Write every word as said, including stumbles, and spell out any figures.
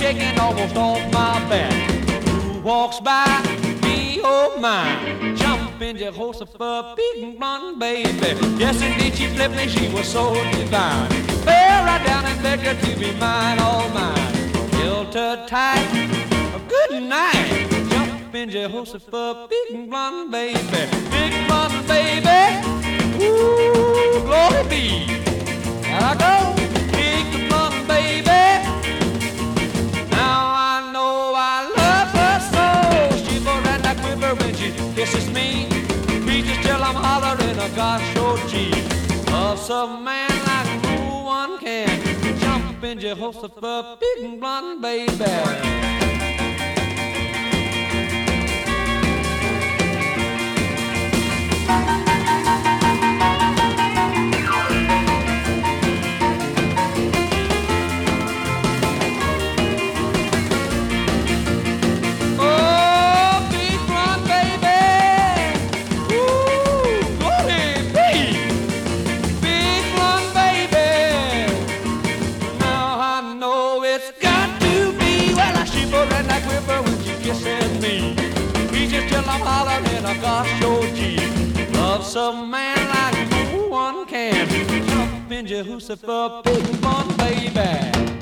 shaking almost off my back. Who walks by me, oh my, jumping Jehoshaphat, big blonde baby. Yes, indeed, she flipped me, she was so divine. Fell right down and begged her to be mine, all mine. Held her tight, good night. Jumping Jehoshaphat, big blonde baby, big blonde baby. Ooh, glory be. There I go, big blonde baby. Now I know I love her so. She goes right like quiver when she kisses me. Preachers till I'm hollering, oh gosh, oh gee. Love some man like no one can. Jumping Jehoshaphat, big blonde baby. I'm hollering, oh gosh, oh gee. Love some man like no one can. Jump in Jehoshaphat, big blonde baby.